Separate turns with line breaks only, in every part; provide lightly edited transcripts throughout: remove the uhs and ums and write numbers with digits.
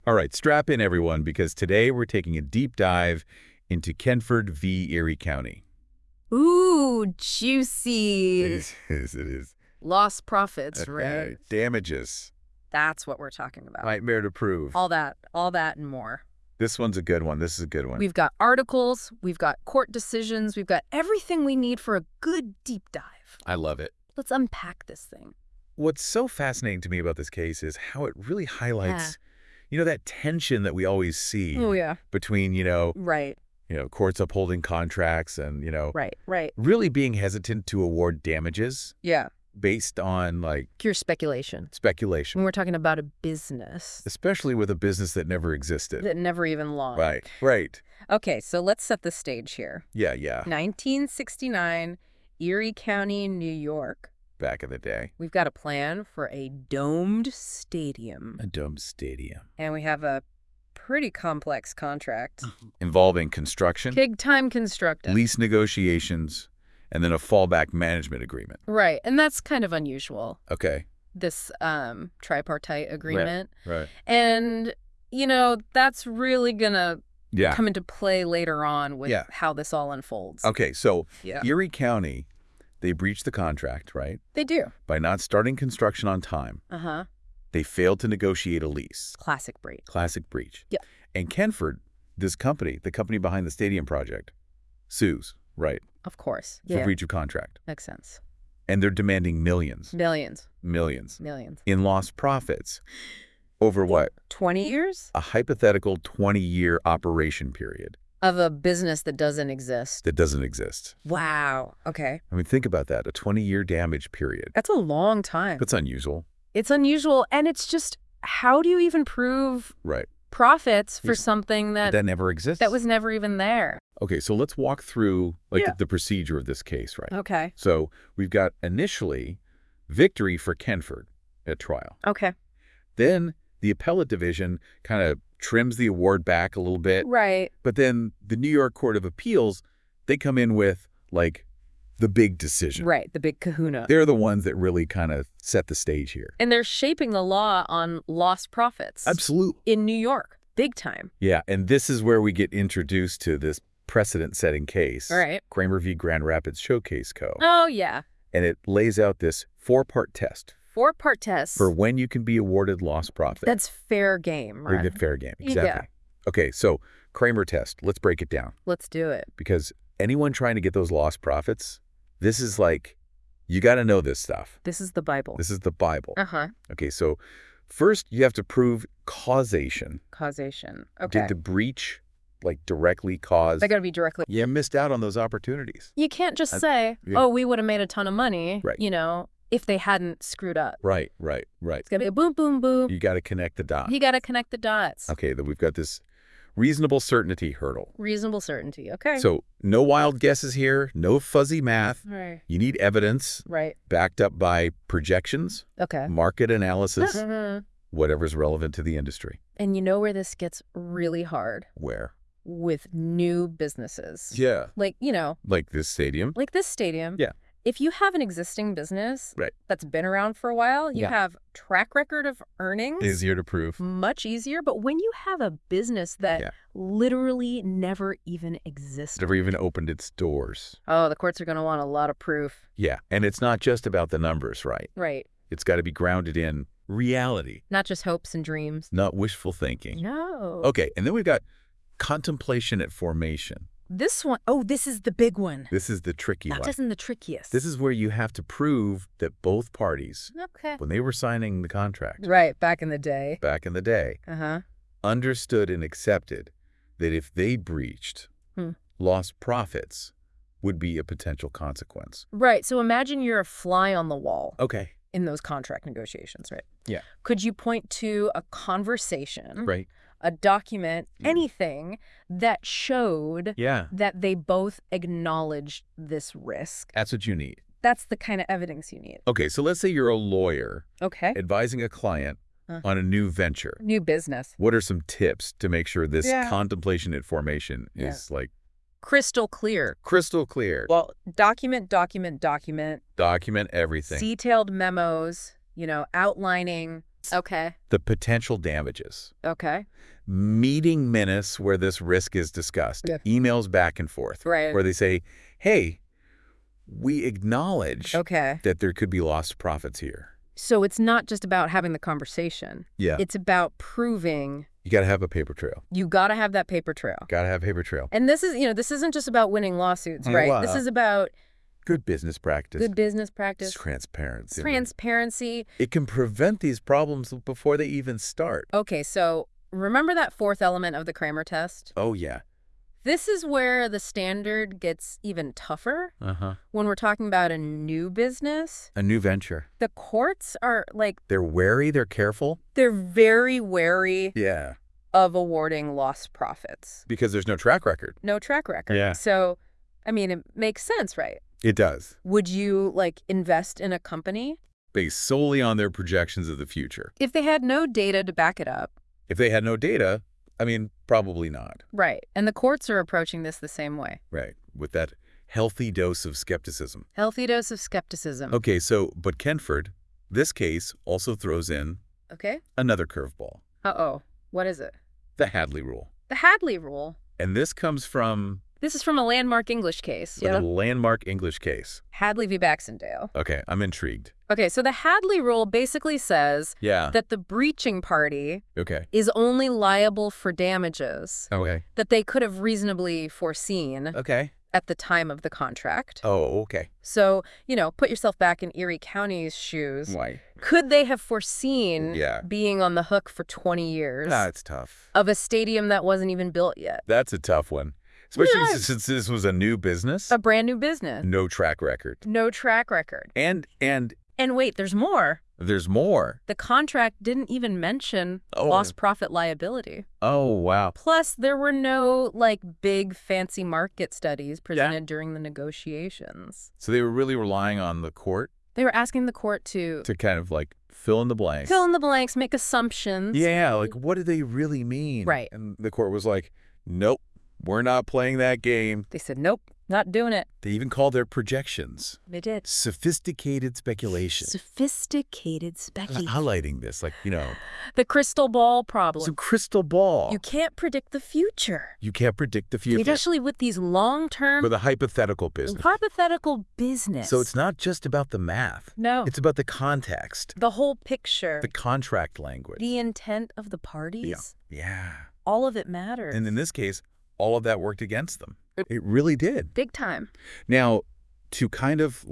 All right, strap in, everyone, because today we're taking a deep dive into Kenford v. Erie County.
Ooh, juicy.
It is.
Lost profits,
Okay.
right?
Damages.
That's what we're talking about.
Nightmare to prove.
All that and more.
This one's a good one. This is a good one.
We've got articles, we've got court decisions, we've got everything we need for a good deep dive.
I love it.
Let's unpack this thing.
What's so fascinating to me about this case is how it really highlights, that tension that we always see between,
Right.
Courts upholding contracts and,
Right.
really being hesitant to award damages.
Yeah.
Based on,
Pure speculation.
speculation.
When we're talking about a business.
Especially with a business that never existed.
That never even launched.
Right.
Okay, so let's set the stage here.
Yeah.
1969, Erie County, New York.
Back in the day.
We've got a plan for a domed stadium.
A domed stadium.
And we have a pretty complex contract.
Involving construction,
Big time constructed.
lease negotiations, and then a fallback management agreement.
Right, and that's kind of unusual,
Okay.
this tripartite agreement.
Right.
And, that's really going to
Yeah.
come into play later on with
Yeah.
how this all unfolds.
Okay, so
Yeah.
Erie County, they breached the contract, right?
They do.
By not starting construction on time.
Uh-huh.
They failed to negotiate a lease.
Classic breach.
Classic breach.
Yeah.
And Kenford, this company, the company behind the stadium project, sues, right,
Of course.
for breach of contract.
Makes sense.
And they're demanding millions
Millions.
in lost profits over what?
20 years?
A hypothetical 20-year operation period
Of a business that doesn't exist.
that doesn't exist.
Wow. Okay.
I mean, think about that, a 20-year damage period.
That's a long time.
That's unusual.
It's unusual, and it's just, how do you even prove
Right.
profits for something that
never exists.
that was never even there?
Okay, so let's walk through the procedure of this case, right?
Okay.
So we've got initially victory for Kenford at trial.
Okay.
Then the appellate division kind of trims the award back a little bit.
Right.
But then the New York Court of Appeals, they come in with, the big decision.
Right. The big kahuna.
They're the ones that really kind of set the stage here.
And they're shaping the law on lost profits.
Absolutely.
In New York. Big time.
Yeah, and this is where we get introduced to this precedent-setting case.
Right.
Kramer v. Grand Rapids Showcase Co.
Oh, yeah.
And it lays out this 4-part test
4-part test.
for when you can be awarded lost profit.
That's fair game,
Or
right?
the fair game, exactly.
Yeah.
Okay, so Kramer test, let's break it down.
Let's do it.
Because anyone trying to get those lost profits, this is you got to know this stuff.
This is the Bible.
This is the Bible.
Uh-huh.
Okay, so first you have to prove causation.
Causation. Okay.
Did the breach, directly cause...
They got to be directly...
You missed out on those opportunities.
You can't just say,
yeah.
we would have made a ton of money,
Right.
If they hadn't screwed up.
Right.
It's going to be a boom, boom, boom.
You got to connect the dots.
You got to connect the dots.
Okay, then we've got this reasonable certainty hurdle.
Reasonable certainty. Okay.
So no wild guesses here, no fuzzy math.
Right.
You need evidence
Right.
backed up by projections,
Okay.
market analysis,
Mhm.
whatever's relevant to the industry.
And you know where this gets really hard?
Where?
With new businesses.
Yeah.
Like
This stadium.
like this stadium.
Yeah.
If you have an existing business
Right.
that's been around for a while, you
Yeah.
have track record of earnings.
Easier to prove.
Much easier. But when you have a business that
Yeah.
literally never even existed.
Never even opened its doors.
Oh, the courts are going to want a lot of proof.
Yeah, and it's not just about the numbers, right?
Right.
It's got to be grounded in reality,
Not just hopes and dreams.
not wishful thinking.
No.
Okay, and then we've got contemplation at formation.
This is the big one.
This is the tricky
That
one.
isn't the trickiest.
This is where you have to prove that both parties,
Okay.
when they were signing the contract
Right, back in the day.
back in the day,
Uh-huh.
understood and accepted that if they breached, lost profits would be a potential consequence.
Right, so imagine you're a fly on the wall
Okay.
in those contract negotiations, right?
Yeah.
Could you point to a conversation,
Right.
a document, anything that showed
Yeah.
that they both acknowledged this risk?
That's what you need.
That's the kind of evidence you need.
Okay, so let's say you're a lawyer
Okay.
advising a client on a new venture.
New business.
What are some tips to make sure this
Yeah.
contemplation at formation is
Crystal clear.
crystal clear?
Well, document.
Document everything.
Detailed memos, outlining Okay.
The potential damages.
Okay.
Meeting minutes where this risk is discussed.
Yeah.
Emails back and forth.
Right.
Where they say, hey, we acknowledge
Okay.
that there could be lost profits here.
So it's not just about having the conversation.
Yeah.
It's about proving.
You got to have a paper trail.
You got to have that paper trail.
Got to have a paper trail.
And this is, this isn't just about winning lawsuits, right?
Well,
This is about
good business practice.
good business practice.
It's transparency.
Transparency.
It can prevent these problems before they even start.
Okay, so remember that fourth element of the Kramer test?
Oh, yeah.
This is where the standard gets even tougher
Uh-huh.
when we're talking about a new business.
A new venture.
The courts are
They're wary, they're careful.
they're very wary
Yeah.
of awarding lost profits.
Because there's no track record.
No track record.
Yeah.
So, it makes sense, right?
It does.
Would you, invest in a company
Based solely on their projections of the future.
if they had no data to back it up?
If they had no data, probably not.
Right. And the courts are approaching this the same way.
Right. With that healthy dose of skepticism.
Healthy dose of skepticism.
Okay, but Kenford, this case also throws in
Okay.
another curveball.
Uh-oh. What is it?
The Hadley Rule.
The Hadley Rule.
And this comes from
This is from a landmark English case.
a landmark English case.
Hadley v. Baxendale.
Okay, I'm intrigued.
Okay, so the Hadley Rule basically says
Yeah.
that the breaching party
Okay.
is only liable for damages
Okay.
that they could have reasonably foreseen
Okay.
at the time of the contract.
Oh, okay.
So, put yourself back in Erie County's shoes.
Why?
Could they have foreseen
Yeah.
being on the hook for 20 years
That's tough.
of a stadium that wasn't even built yet?
That's a tough one. Especially
Yeah.
since this was a new business.
A brand new business.
No track record.
No track record.
And
And wait, there's more.
there's more.
The contract didn't even mention
Oh.
lost profit liability.
Oh, wow.
Plus, there were no, big fancy market studies presented during the negotiations.
So they were really relying on the court
They were asking the court to
to kind of fill in the blanks.
fill in the blanks, make assumptions.
Yeah, what do they really mean?
Right.
And the court was like, nope, we're not playing that game.
They said, nope, not doing it.
They even called their projections
They did.
sophisticated speculation.
Sophisticated speculation.
Highlighting this,
The crystal ball problem.
some crystal ball.
You can't predict the future.
You can't predict the future
Especially with these long-term
with a hypothetical business.
hypothetical business.
So it's not just about the math.
No.
It's about the context,
The whole picture.
the contract language.
The intent of the parties.
Yeah.
All of it matters.
And in this case, all of that worked against them. It really did.
Big time.
Now, to kind of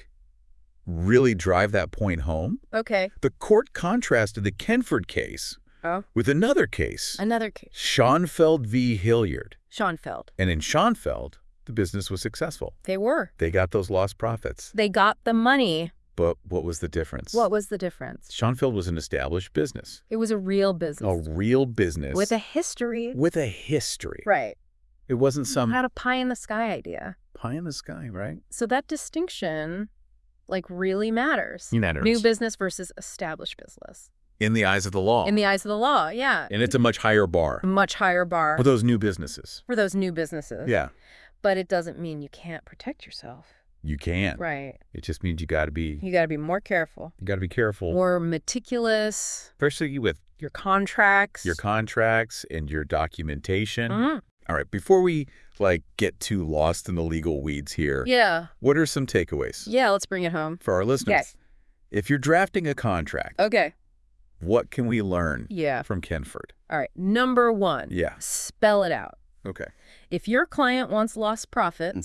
really drive that point home,
Okay.
the court contrasted the Kenford case
Oh.
with another case,
Another case.
Schonfeld v. Hilliard.
Schonfeld.
And in Schonfeld, the business was successful.
They were.
They got those lost profits.
They got the money.
But what was the difference?
What was the difference?
Schonfeld was an established business.
It was a real
A
business.
real business.
With a history.
With a history.
Right.
It wasn't some
Had a pie in the sky idea.
pie in the sky, right?
So that distinction, really matters.
Matters.
New business versus established business.
In the eyes of the law.
In the eyes of the law, yeah.
And it's a much higher bar
Much higher bar
for those new businesses.
for those new businesses.
Yeah.
But it doesn't mean you can't protect yourself.
You can.
Right.
It just means you got to be
You got to be more careful.
careful.
More meticulous.
Especially with
Your contracts.
your contracts and your documentation.
Mhm.
All right, before we get too lost in the legal weeds here,
Yeah.
what are some takeaways
Yeah, let's bring it home.
for our listeners?
Okay.
If you're drafting a contract,
Okay.
what can we learn
Yeah.
from Kenford?
All right. Number one.
Yeah.
Spell it out.
Okay.
If your client wants lost profits,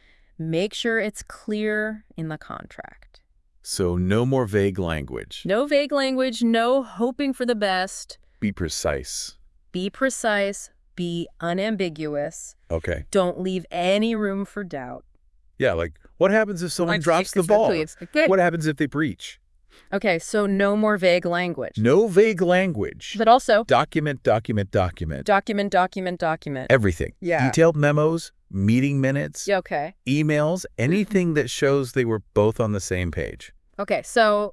make sure it's clear in the contract.
So no more vague language.
No vague language, no hoping for the best.
Be precise.
Be precise, be unambiguous.
Okay.
Don't leave any room for doubt.
Yeah, what happens if someone drops the ball? What happens if they breach?
Okay, so no more vague language.
No vague language.
But also,
Document, document, document.
document.
Everything.
Yeah.
Detailed memos, meeting minutes,
Yeah, okay.
emails, anything that shows they were both on the same page.
Okay, so,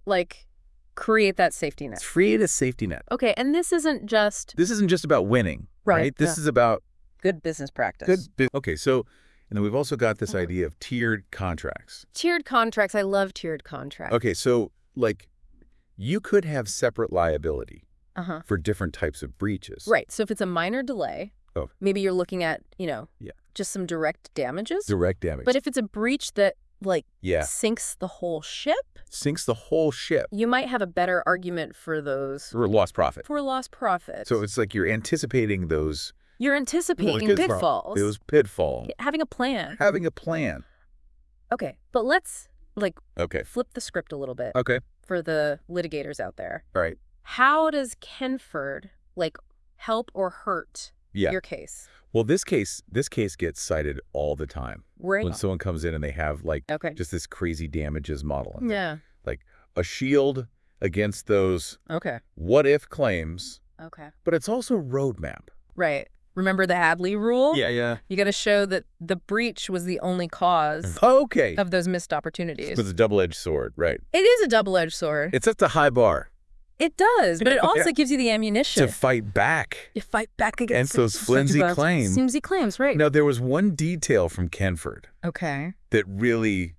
create that safety net.
Create a safety net.
Okay, and this isn't just
This isn't just about winning, right? This is about
good business practice.
Okay, so, and then we've also got this idea of tiered contracts.
Tiered contracts. I love tiered contracts.
Okay, so, you could have separate liability
Uh-huh.
for different types of breaches.
Right. So if it's a minor delay, maybe you're looking at, just some direct damages.
Direct damage.
But if it's a breach that, sinks the whole ship,
sinks the whole ship.
you might have a better argument for those.
For lost profit.
For lost profit.
So it's like you're anticipating those.
You're anticipating pitfalls.
Those pitfalls.
Having a plan.
Having a plan.
Okay. But let's,
Okay.
flip the script a little bit.
Okay.
For the litigators out there.
All right.
How does Kenford, help or hurt your case?
Well, this case gets cited all the time.
Right.
When someone comes in and they have just this crazy damages model.
Yeah.
Like a shield against those what if claims.
Okay.
But it's also a roadmap.
Right. Remember the Hadley rule?
Yeah.
You got to show that the breach was the only cause of those missed opportunities.
It's a double-edged sword, right?
It is a double-edged sword.
It sets a high bar.
It does, but it also gives you the ammunition.
To fight back.
You fight back against
those flimsy claims.
Flimsy claims, right.
Now, there was one detail from Kenford that really,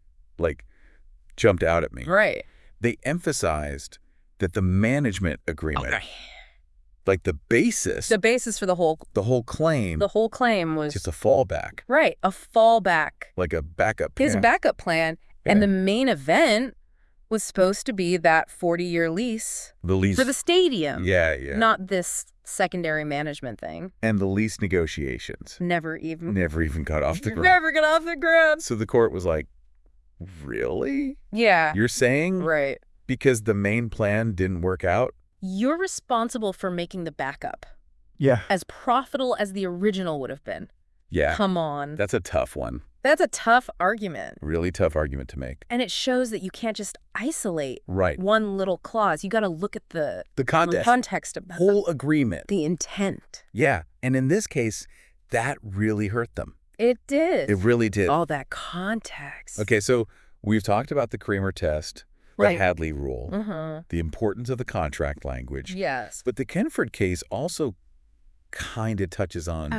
jumped out at me.
Right.
They emphasized that the management agreement, the basis.
The basis for the whole
claim.
The whole claim was
just a fallback.
Right. A fallback.
Like a backup plan.
His backup plan. Yeah. And the main event was supposed to be that 40-year lease.
The lease.
For the stadium.
Yeah.
Not this secondary management thing.
And the lease negotiations.
Never even
got off the ground.
Never got off the ground.
So the court was like, really?
Yeah.
You're saying?
Right.
Because the main plan didn't work out?
You're responsible for making the backup.
Yeah.
As profitable as the original would have been.
Yeah.
Come on.
That's a tough one.
That's a tough argument.
Really tough argument to make.
And it shows that you can't just isolate
right.
one little clause. You got to look at the context of the
whole agreement.
The intent.
Yeah. And in this case, that really hurt them.
It did.
It really did.
All that context.
Okay, so we've talked about the Kramer test, the Hadley rule, the importance of the contract language.
Yes.
But the Kenford case also kind of touches on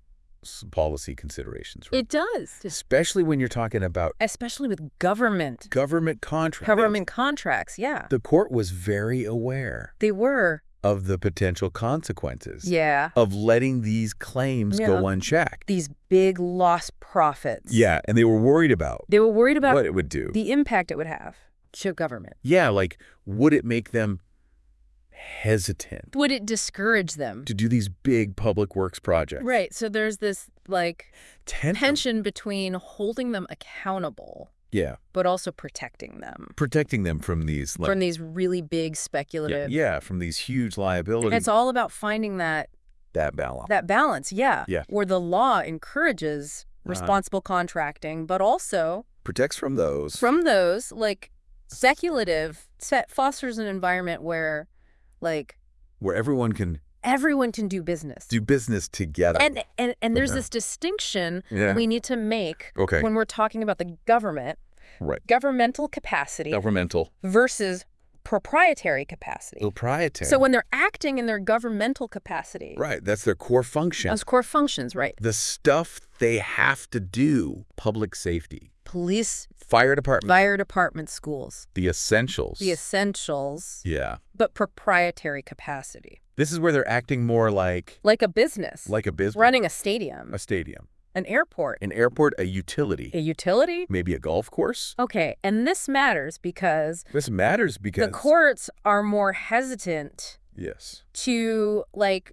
policy considerations. Right?
It does.
Especially when you're talking about...
Especially with government.
Government contracts.
Government contracts, yeah.
The court was very aware.
They were.
Of the potential consequences.
Yeah.
Of letting these claims go unchecked.
These big lost profits.
Yeah, and they were worried about...
They were worried about...
What it would do.
The impact it would have to government.
Yeah, would it make them hesitant?
Would it discourage them?
To do these big public works projects.
Right, so there's this, tension between holding them accountable.
Yeah.
But also protecting them.
Protecting them from these...
from these really big speculative...
Yeah, from these huge liabilities.
And it's all about finding that
balance.
That balance, yeah.
Yeah.
Where the law encourages responsible contracting, but also...
protects from those.
From those, speculative, fosters an environment where,
where everyone can
do business.
Do business together.
And there's this distinction we need to make when we're talking about the government.
Right.
Governmental capacity.
Governmental.
Versus proprietary capacity.
Proprietary.
So when they're acting in their governmental capacity.
Right. That's their core function.
Those core functions, right.
The stuff they have to do. Public safety.
Police.
Fire department.
Fire department, schools.
The essentials.
The essentials.
Yeah.
But proprietary capacity.
This is where they're acting more like...
Like a business.
Like a business.
Running a stadium.
A stadium.
An airport.
An airport, a utility.
A utility?
Maybe a golf course?
Okay, and this matters because...
The
courts are more hesitant...
Yes.
...to,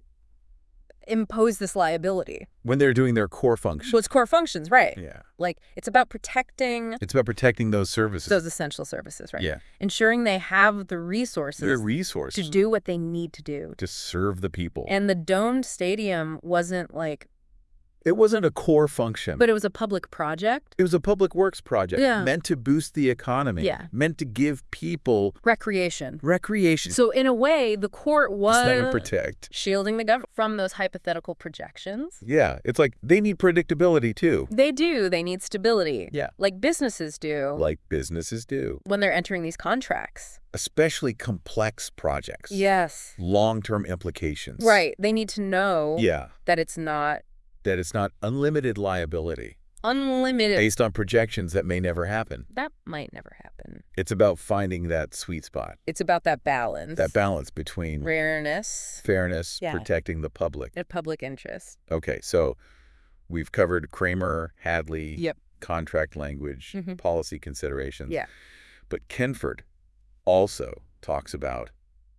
impose this liability.
When they're doing their core functions.
So it's core functions, right.
Yeah.
It's about protecting...
It's about protecting those services.
Those essential services, right.
Yeah.
Ensuring they have the resources...
Their resources.
...to do what they need to do.
To serve the people.
And the domed stadium wasn't,
It wasn't a core function.
But it was a public project?
It was a public works project.
Yeah.
Meant to boost the economy.
Yeah.
Meant to give people...
Recreation.
So
in a way, the court was...
protect.
Shielding the government from those hypothetical projections.
Yeah. It's they need predictability, too.
They do. They need stability.
Yeah.
Like businesses do. When they're entering these contracts.
Especially complex projects.
Yes.
Long-term implications.
Right. They need to know...
Yeah.
That it's not...
That it's not unlimited liability.
unlimited.
Based on projections that may never happen.
That might never happen.
It's about finding that sweet spot.
It's about that balance.
That balance between
fairness,
protecting the public.
and public interest.
Okay, so we've covered Kramer, Hadley,
Yep.
contract language, policy considerations.
Yeah.
But Kenford also talks about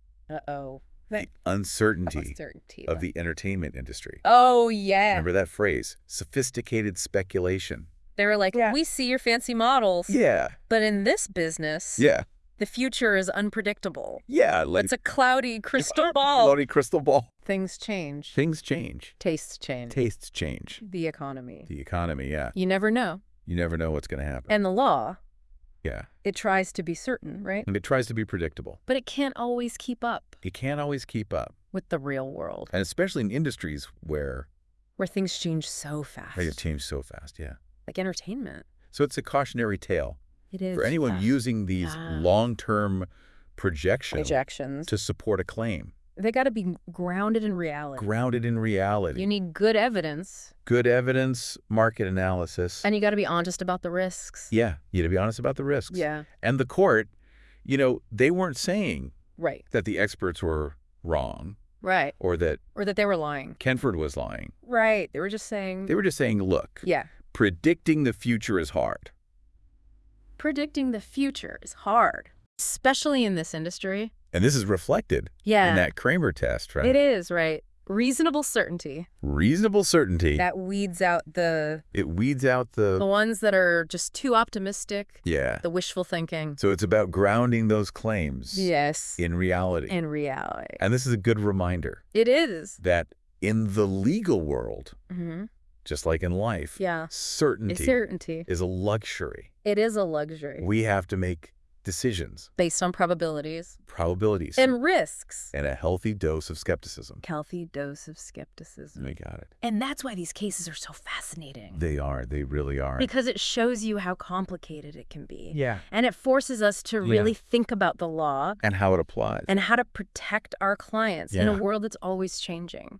the uncertainty of the entertainment industry.
Oh, yeah.
Remember that phrase, sophisticated speculation.
They were like, we see your fancy models.
Yeah.
But in this business, the future is unpredictable.
Yeah.
It's a cloudy crystal ball.
Cloudy crystal ball.
Things change.
Things change.
Tastes change.
Tastes change.
The economy.
The economy, yeah.
You never know.
You never know what's going to happen.
And the law,
it
tries to be certain, right?
And it tries to be predictable.
But it can't always keep up.
It can't always keep up.
With the real world.
And especially in industries where
things change so fast.
They change so fast, yeah.
Like entertainment.
So it's a cautionary tale.
It is.
For anyone using these long-term projections to support a claim.
They got to be grounded in reality.
Grounded in reality.
You need good evidence.
Good evidence, market analysis.
And you got to be honest about the risks.
Yeah, you got to be honest about the risks.
Yeah.
And the court, they weren't saying
that
the experts were wrong.
Right.
Or that
they were lying.
Kenford was lying.
Right. They were just saying,
look.
Yeah.
Predicting the future is hard.
Predicting the future is hard, especially in this industry.
And this is reflected in that Kramer test, right?
It is, right? Reasonable certainty.
Reasonable certainty.
That weeds out the ones that are just too optimistic.
Yeah.
The wishful thinking.
So it's about grounding those claims.
Yes.
In reality.
In reality.
And this is a good reminder.
It is.
That in the legal world, just like in life, certainty is a luxury.
It is a luxury.
We have to make decisions.
Based on probabilities.
And
risks.
And a healthy dose of skepticism.
Healthy dose of skepticism.
We got it.
And that's why these cases are so fascinating.
They are. They really are.
Because it shows you how complicated it can be.
Yeah.
And it forces us to really think about the law.
And how it applies.
And how to protect our clients in a world that's always changing.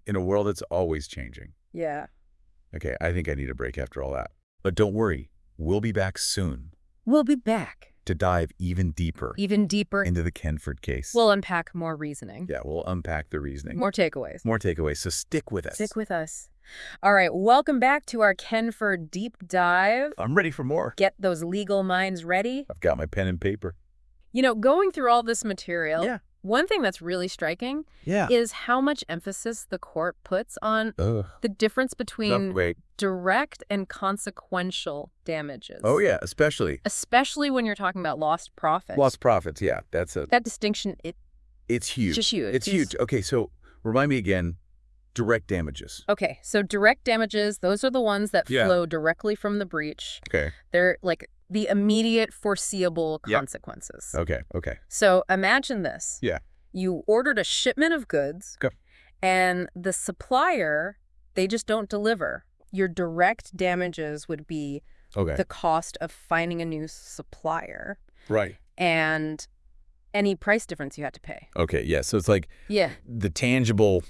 Yeah.
Okay, I think I need a break after all that. But don't worry. We'll be back soon.
We'll be back.
To dive even deeper into the Kenford case.
We'll unpack more reasoning.
Yeah, we'll unpack the reasoning.
More takeaways.
So stick with us.
All right, welcome back to our Kenford deep dive.
I'm ready for more.
Get those legal minds ready.
I've got my pen and paper.
Going through all this material, one thing that's really striking is how much emphasis the court puts on the difference between direct and consequential damages.
Oh, yeah, especially
when you're talking about lost profits.
Lost profits, yeah.
That distinction,
it's huge.
Just huge.
It's huge. Okay, so remind me again, direct damages.
Okay, so direct damages, those are the ones that flow directly from the breach.
Okay.
They're like the immediate foreseeable consequences.
Okay.
So imagine this.
Yeah.
You ordered a shipment of goods, and the supplier, they just don't deliver. Your direct damages would be the cost of finding a new supplier.
Right.
And any price difference you had to pay.
Okay, yeah. So it's like the tangible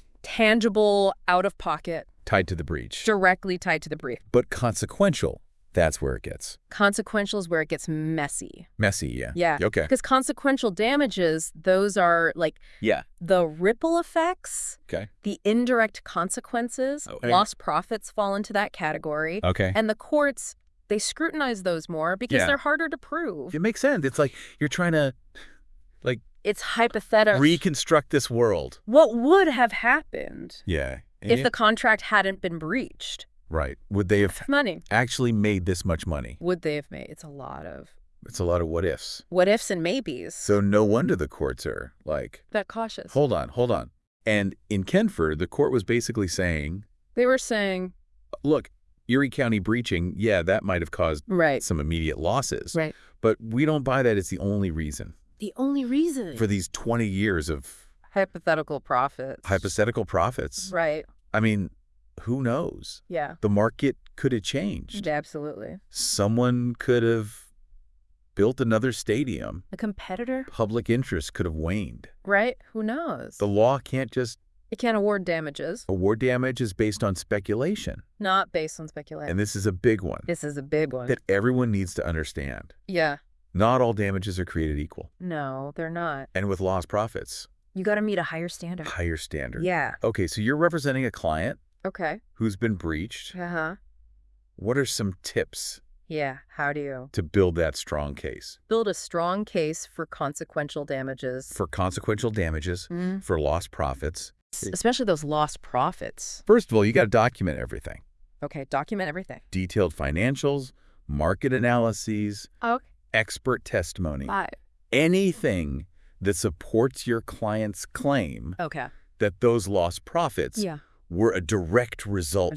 out of pocket.
Tied to the breach.
Directly tied to the breach.
But consequential, that's where it gets.
Consequential is where it gets messy.
Yeah.
Yeah.
Okay.
Because consequential damages, those are like the ripple effects, the indirect consequences, lost profits fall into that category.
Okay.
And the courts, they scrutinize those more because they're harder to prove.
It makes sense. It's like you're trying to
it's hypothetical.
Reconstruct this world.
What would have happened
if
the contract hadn't been breached?
Right. Would they have actually made this much money?
Would they have made? It's a lot of
what ifs.
What ifs and maybes.
So no wonder the courts are like
that cautious.
Hold on. And in Kenford, the court was basically saying
they were saying,
look, Erie County breaching, that might have caused some immediate losses.
Right.
But we don't buy that it's the only reason.
The only reason
for these 20 years of
hypothetical profits. Right.
I mean, who knows?
Yeah.
The market could have changed.
Absolutely.
Someone could have built another stadium.
A competitor?
Public interest could have waned.
Right. Who knows?
The law can't just
It can't award damages.
Award damage is based on speculation.
Not based on speculation.
And this is a big one.
This is a big one.
That everyone needs to understand.
Yeah.
Not all damages are created equal.
No, they're not.
And with lost profits.
You got to meet a higher standard.
Higher standard.
Yeah.
Okay, so you're representing a client.
Okay.
Who's been breached.
Uh-huh.
What are some tips?
Yeah, how do you?
To build that strong case.
Build a strong case for consequential damages.
For consequential damages, for lost profits.
Especially those lost profits.
First of all, you got to document everything.
Okay, document everything.
Detailed financials, market analyses, expert testimony. Anything that supports your client's claim that those lost profits were a direct result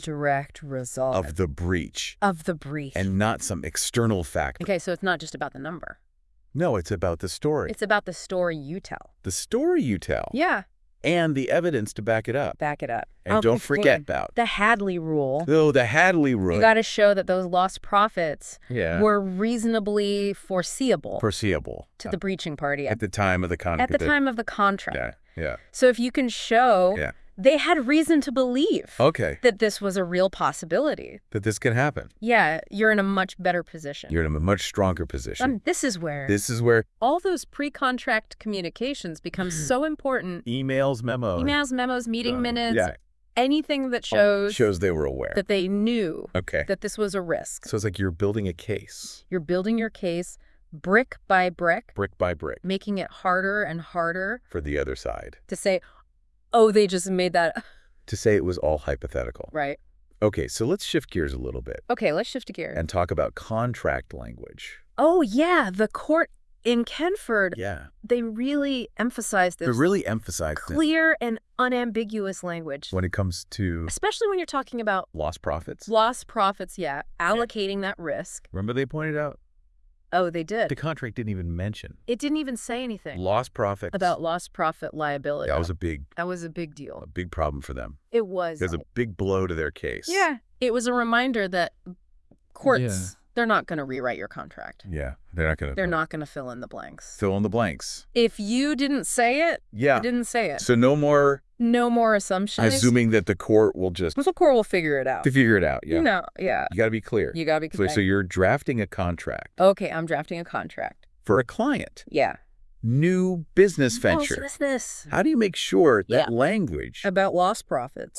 of the breach. And not some external factor.
Okay, so it's not just about the number.
No, it's about the story.
It's about the story you tell.
The story you tell.
Yeah.
And the evidence to back it up.
Back it up.
And don't forget about
the Hadley rule.
Oh, the Hadley rule.
You got to show that those lost profits were reasonably foreseeable. To the breaching party.
At the time of the contract.
At the time of the contract.
Yeah.
So if you can show they had reason to believe that this was a real possibility.
That this can happen.
Yeah, you're in a much better position.
You're in a much stronger position.
This is where
all
those pre-contract communications become so important.
Emails, memos,
meeting minutes, anything that shows
they were aware.
That they knew that this was a risk.
So it's like you're building a case.
You're building your case brick by brick.
Brick by brick.
Making it harder and harder.
For the other side.
To say, oh, they just made that.
To say it was all hypothetical.
Right.
Okay, so let's shift gears a little bit.
Okay, let's shift gears.
And talk about contract language.
Oh, yeah. The court in Kenford, they really emphasized this.
They really emphasized
clear and unambiguous language.
When it comes to...
Especially when you're talking about...
Lost profits?
Lost profits, allocating that risk.
Remember they pointed out?
Oh, they did.
The contract didn't even mention.
It didn't even say anything.
Lost profits.
About lost profit liability.
That was a big
deal.
A big problem for them.
It was.
It was a big blow to their case.
Yeah. It was a reminder that courts, they're not going to rewrite your contract.
Yeah. They're not going to
fill in the blanks.
Fill in the blanks.
If you didn't say it, you didn't say it.
So no more
assumptions.
Assuming that the court will just...
The court will figure it out.
Yeah.
No, yeah.
You got to be clear. So you're drafting a contract.
Okay, I'm drafting a contract.
For a client.
Yeah.
New business venture.
Business.
How do you make sure that language...
About lost profits.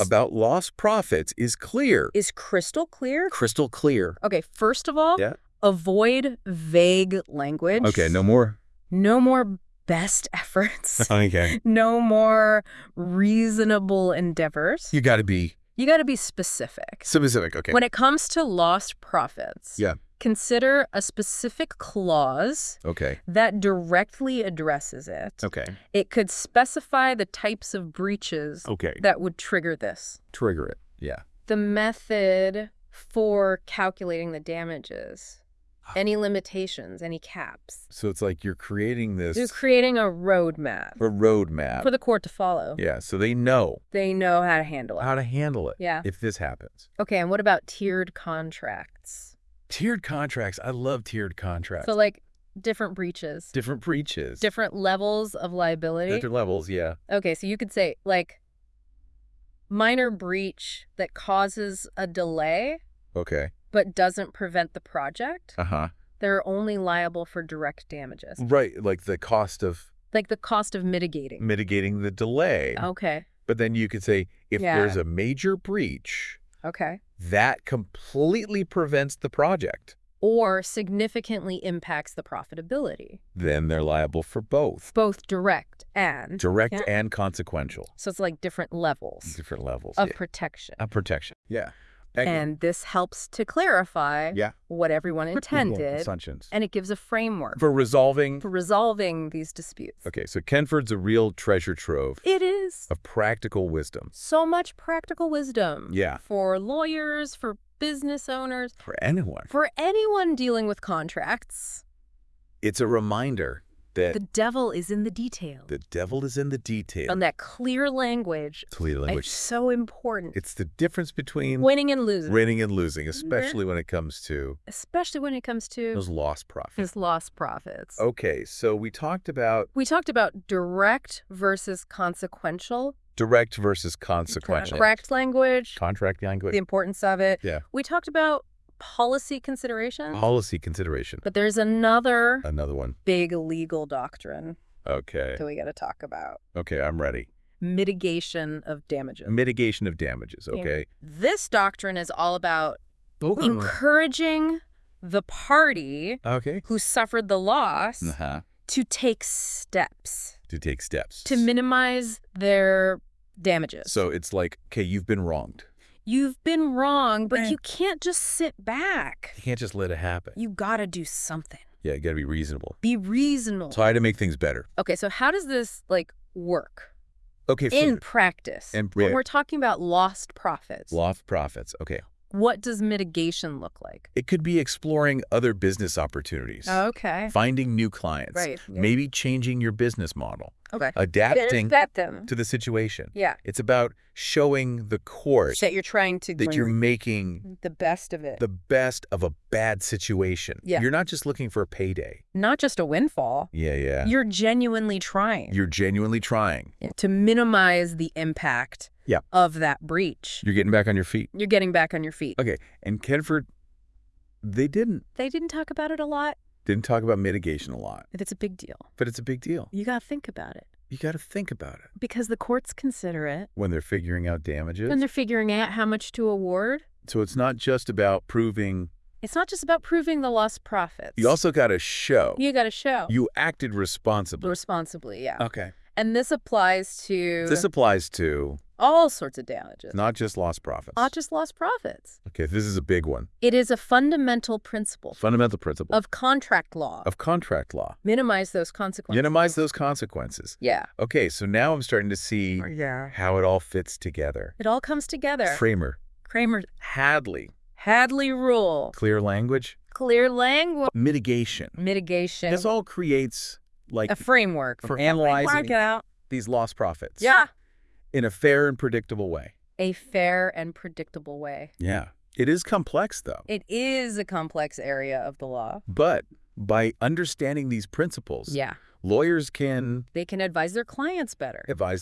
Is clear.
Is crystal clear?
Crystal clear.
Okay, first of all, avoid vague language.
Okay, no more
best efforts.
Okay.
No more reasonable endeavors.
You got to be
specific.
Okay.
When it comes to lost profits, consider a specific clause that directly addresses it.
Okay.
It could specify the types of breaches that would trigger this.
Trigger it, yeah.
The method for calculating the damages. Any limitations, any caps.
So it's like you're creating this...
You're creating a roadmap.
For
the court to follow.
Yeah, so they know.
They know how to handle it.
Yeah. If this happens.
Okay, and what about tiered contracts?
Tiered contracts. I love tiered contracts.
So like different breaches. Different levels of liability.
Different levels, yeah.
Okay, so you could say like minor breach that causes a delay.
Okay.
But doesn't prevent the project.
Uh-huh.
They're only liable for direct damages.
Right, like the cost of...
mitigating.
Mitigating the delay.
Okay.
But then you could say, if there's a major breach...
Okay.
That completely prevents the project.
Or significantly impacts the profitability.
Then they're liable for both.
Both direct and...
and consequential.
So it's like different levels. Of protection.
Yeah.
And this helps to clarify what everyone intended.
Assumptions.
And it gives a framework.
For resolving
these disputes.
Okay, so Kenford's a real treasure trove.
It is.
Of practical wisdom.
So much practical wisdom.
Yeah.
For lawyers, for business owners.
For anyone.
For anyone dealing with contracts.
It's a reminder that...
The devil is in the detail.
And
that clear language. It's so important.
It's the difference between...
Winning and losing.
Especially when it comes to... Those lost profits. Okay, so we talked about...
direct versus consequential
Direct versus consequential.
Contract language.
Contract language.
The importance of it.
Yeah.
We talked about policy considerations.
Policy consideration.
But there's another
one.
Big legal doctrine.
Okay.
That we got to talk about.
Okay, I'm ready.
Mitigation of damages.
Mitigation of damages, okay.
This doctrine is all about encouraging the party who suffered the loss to take steps. To minimize their damages.
So it's like, okay, you've been wronged.
You've been wrong, but you can't just sit back.
You can't just let it happen.
You got to do something.
Yeah, you got to be reasonable.
Be reasonable.
Try to make things better.
Okay, so how does this, work?
Okay.
In practice. When we're talking about lost profits.
Lost profits, okay.
What does mitigation look like?
It could be exploring other business opportunities.
Okay.
Finding new clients.
Right.
Maybe changing your business model.
Okay.
Adapting to the situation.
Yeah.
It's about showing the court
that you're trying to
that you're making
the best of it.
The best of a bad situation.
Yeah.
You're not just looking for a payday.
Not just a windfall.
Yeah.
You're genuinely trying. To minimize the impact of that breach.
You're getting back on your feet.
Okay.
And Kenford, they didn't
talk about it a lot.
Didn't talk about mitigation a lot.
But it's a big deal. You got to think about it. Because the courts consider it.
When they're figuring out damages.
When they're figuring out how much to award.
So it's not just about proving.
It's not just about proving the lost profits.
You also got to show.
You
acted responsibly.
Yeah.
Okay.
And this applies to all sorts of damages.
Not just lost profits.
Okay,
this is a big one.
It is a fundamental principle. Of contract law. Minimize those consequences. Yeah.
Okay, so now I'm starting to see how it all fits together.
It all comes together.
Kramer.
Hadley rule.
Clear language. Mitigation. This all creates
a framework
for analyzing these lost profits.
Yeah.
In a fair and predictable way. Yeah. It is complex, though.
It is a complex area of the law.
But by understanding these principles, lawyers can
advise their clients better.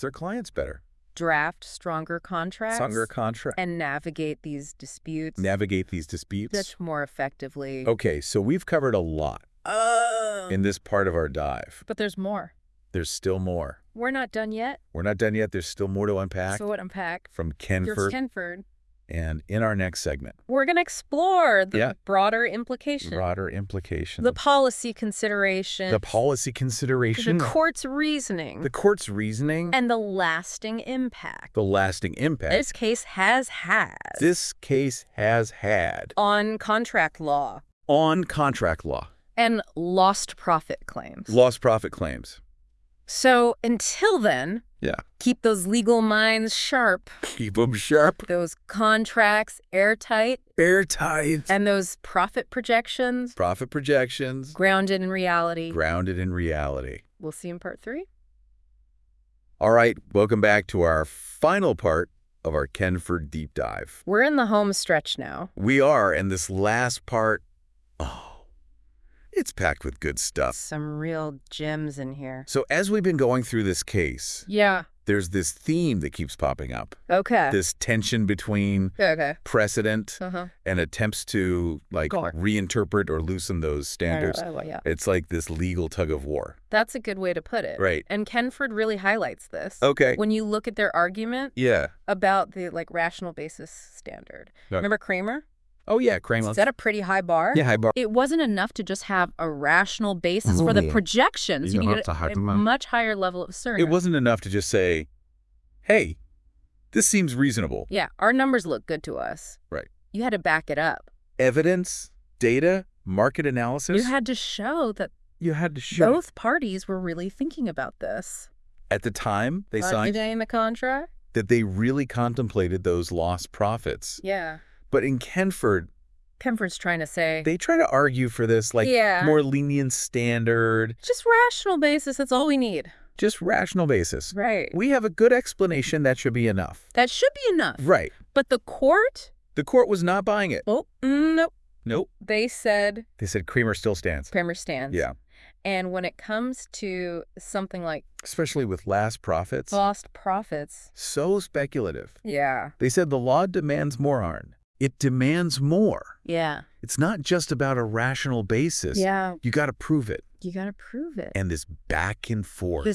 Draft stronger contracts. And navigate these disputes. Much more effectively.
Okay, so we've covered a lot in this part of our dive.
But there's more.
There's still more.
We're not done yet.
There's still more to unpack. From Kenford. And in our next segment,
we're going to explore the broader implications.
The
policy consideration.
The
court's reasoning. And the lasting impact. This case has had. On contract law. And lost profit claims. So until then, keep those legal minds sharp. Those contracts airtight. And those profit projections. Grounded in reality. We'll see you in part 3.
All right, welcome back to our final part of our Kenford Deep Dive.
We're in the home stretch now.
We are, and this last part, it's packed with good stuff.
Some real gems in here.
So as we've been going through this case, there's this theme that keeps popping up.
Okay.
This tension between precedent and attempts to reinterpret or loosen those standards. It's like this legal tug of war.
That's a good way to put it.
Right.
And Kenford really highlights this.
Okay.
When you look at their argument about the rational basis standard. Remember Kramer?
Oh, yeah, Kramer.
Set a pretty high bar.
Yeah, high bar.
It wasn't enough to just have a rational basis for the projections. You needed a much higher level of certainty.
It wasn't enough to just say, hey, this seems reasonable.
Yeah, our numbers look good to us.
Right.
You had to back it up.
Evidence, data, market analysis.
You had to show that both parties were really thinking about this.
At the time they signed
the contract?
That they really contemplated those lost profits.
Yeah.
But in Kenford's
trying to say...
They try to argue for this, more lenient standard.
Just rational basis, that's all we need.
Just rational basis.
Right.
We have a good explanation, that should be enough. Right.
But the court...
The court was not buying it.
Oh, nope.
Nope.
They said
Kramer still stands.
Yeah. And when it comes to something like...
especially with lost profits.
So
speculative.
Yeah.
They said the law demands more, Arn. It demands more.
Yeah.
It's not just about a rational basis.
Yeah.
You got to prove it.
You got to prove it.
And this back and forth.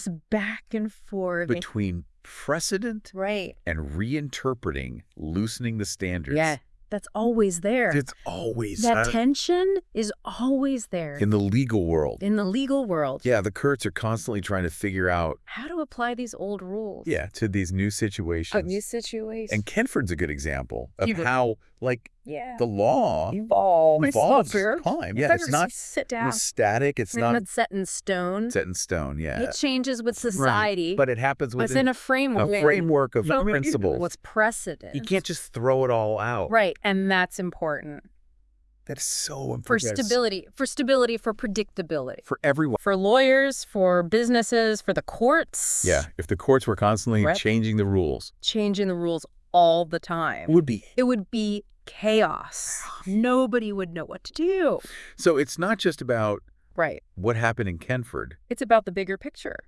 Between precedent and reinterpreting, loosening the standards.
Yeah. That's always there.
It's always
that tension is always there.
In the legal world.
Yeah,
the courts are constantly trying to figure out
how to apply these old rules.
Yeah, to these new situations. And Kenford's a good example of how, the law evolves time. Yeah, it's not static. It's not
set in stone.
Yeah.
It changes with society.
Right. But it happens within
a framework.
A framework of principles.
What's precedent?
You can't just throw it all out.
Right, and that's important.
That is so important.
For stability, for predictability.
For everyone.
For lawyers, for businesses, for the courts.
Yeah, if the courts were constantly changing the rules.
Changing the rules all the time. It would be chaos. Nobody would know what to do.
So it's not just about what happened in Kenford.
It's about the bigger picture.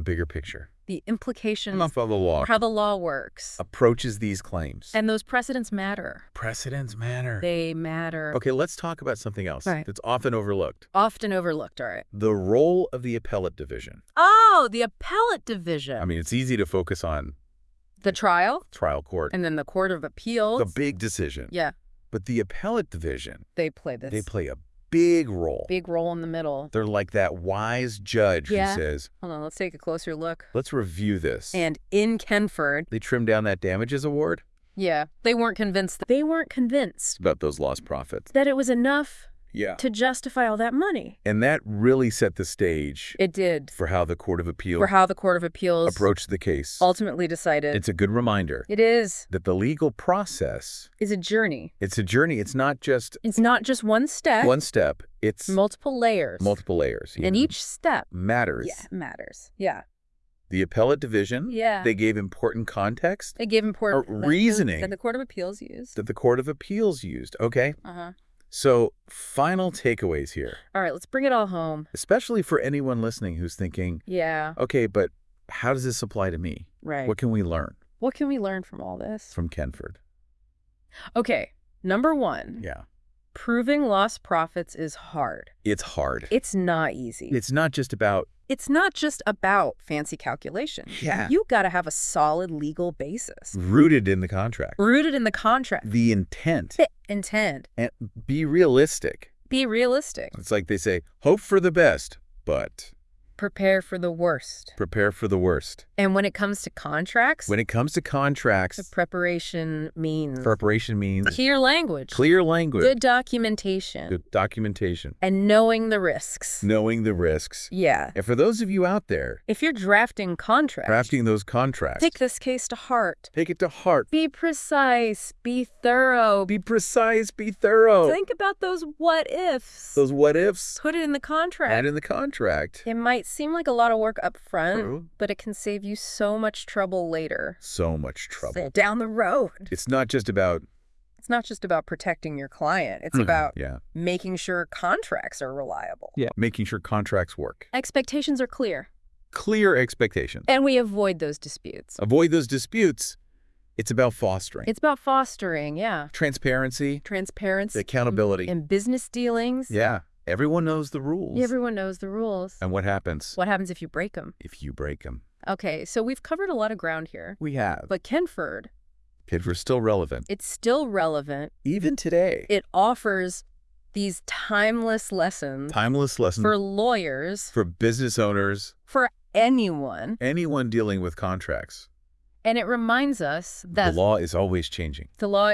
The
implications
of the law.
How the law works.
Approaches these claims.
And those precedents matter.
They
matter.
Okay, let's talk about something else that's often overlooked.
All right.
The role of the appellate division.
Oh, the appellate division.
I mean, it's easy to focus on
the trial court.
And
then the Court of Appeals.
The big decision.
Yeah.
But the appellate division.
They play
a big role.
Big role in the middle.
They're like that wise judge who says,
hold on, let's take a closer look.
Let's review this.
And in Kenford.
They trimmed down that damages award.
Yeah. They weren't convinced.
About those lost profits.
That it was enough. To justify all that money.
And that really set the stage.
It did.
For how the Court of Appeals. Approached the case.
Ultimately decided.
It's a good reminder.
It is.
That the legal process.
Is a journey.
It's not just
one step.
It's
multiple layers.
Yeah.
And each step.
Matters.
Yeah, matters. Yeah.
The appellate division.
Yeah.
They gave important context.
They gave important
reasoning.
That the Court of Appeals used.
Okay. So, final takeaways here.
All right, let's bring it all home.
Especially for anyone listening who's thinking, okay, but how does this apply to me?
Right.
What can we learn?
What can we learn from all this?
From Kenford.
Okay, number 1.
Yeah.
Proving lost profits is hard.
It's hard.
It's not easy.
It's not just about
fancy calculations.
Yeah.
You got to have a solid legal basis.
Rooted in the contract. The intent. And be realistic. It's like they say, hope for the best, but...
Prepare for the worst. And when it comes to contracts?
The
preparation means... Clear language. Good documentation. And knowing the risks. Yeah.
And for those of you out there...
If you're drafting
those contracts...
Take this case to heart.
Take it to heart.
Be precise. Be thorough.
Think
about those what-ifs. Put it in the contract. It might seem like a lot of work up front, but it can save you so much trouble later. Down the road.
It's not just about
protecting your client. It's about making sure contracts are reliable.
Yeah. Making sure contracts work.
Expectations are clear.
Clear expectations.
And we avoid those disputes.
It's about fostering.
Yeah.
Transparency. Accountability.
In business dealings.
Yeah. Everyone knows the rules.
And
what happens?
What happens if you break them? Okay, so we've covered a lot of ground here.
We have.
But Kenford's
still relevant.
It's still relevant.
Even today.
It offers these timeless lessons. For lawyers.
For business owners.
For anyone.
Anyone dealing with contracts.
And it reminds us that
the law is always changing.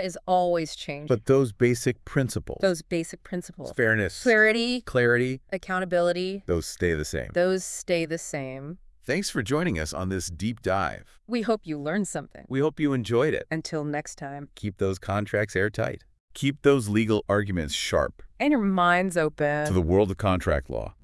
But
those basic principles. Fairness.
Clarity. Accountability.
Those stay the same. Thanks for joining us on this deep dive.
We hope you learned something.
We hope you enjoyed it.
Until next time.
Keep those contracts airtight. Keep those legal arguments sharp.
And your minds open.
To the world of contract law.